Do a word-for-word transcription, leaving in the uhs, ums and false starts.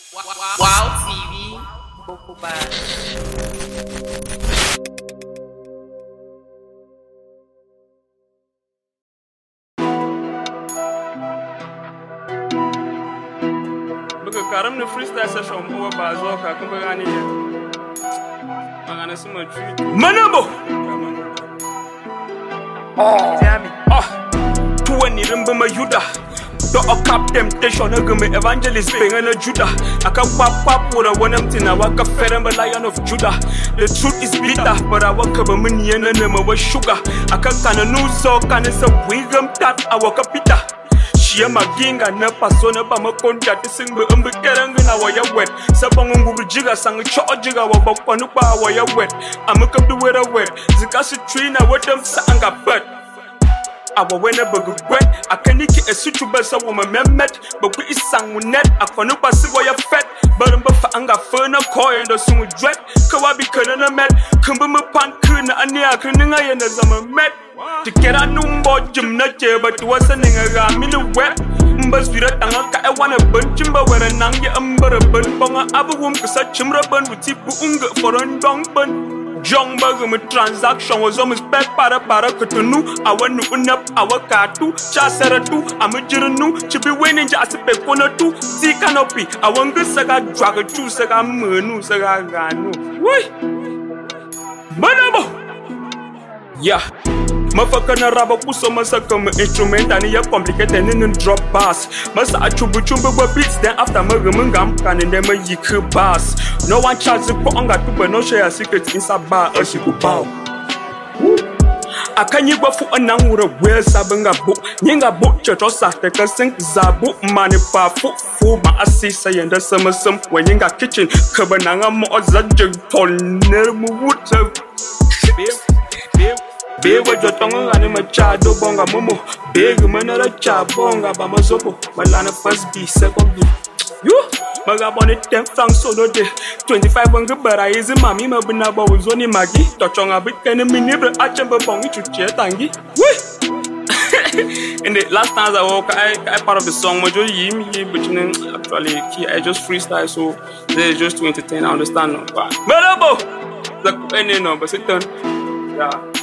Wow T V, Boko Bad. Because Karam the freestyle session over Bazoka, Kumbani. I'm gonna see my tree. Manabo! Oh, damn it. Oh, twenty Rimbama Yuda. Do a cap temptation, a gummy evangelist, paying a Judah. I can pop pop with a one empty, I walk a ferrum, a lion of Judah. The truth is bitter, but I walk up a money and a name of sugar. I can can a new so can it's a wigum that I walk a pita. She am a king and a persona, but my contact is sing with Umbekerang in our wet. Sabangu Jiga sang a chojiga or Bapanupa, our wet. I'm a come to wear a wet. Zikasi tree, I want them sang a bird. I will win a bug wet. I can make a suit to best a woman met, but we is sang with net. I can not pass away a fat, but I'm a fanga furna coin or soon with dread. Kawabi couldn't a met, Kumbum pan kuna and the Akrina and as I'm a met. To get a number, Jim not here, but wasn't a ram in the wet. But we don't I want a bun chimba where a nanga umber a bun bonga other womb to such chimra bun with tipu unga for a dong bun. John Burger transaction was almost bad para para kutunu. I want to open up our car too. Chasera too. I'm a jiranu. Chibi winning just a pepona too. See canopy. I want to saga drag a two saga menu saga ganu. Why? Manabo. Yeah. Motherfucker na raba puso masa come instrument and ya complicated in drop bass. Masa achubu chumbu beats then after magumungam can in them yik bass. No one charge the ponga to but no share secrets inside bar or she could bow. I can you go for a nangura where sabanga book, Ninga book church or sata sink zabu money pa foot for my assisa and the summer some when you got kitchen kabananga more zajug ton wood. Big with your tongue and my child bonga momo. Big manera chabonga bamazopo. Balana first B, second B. You? Magabon it ten francs so no day. Twenty-five hundred but I is mammy mabinaba was only Maggie. Touchonga bit can a minibble achamber bongi to chair tangy. In the last times I walk, I, I part of the song, majority but actually I just freestyle so they're just to entertain, I understand. But the any no, but sit down. Yeah.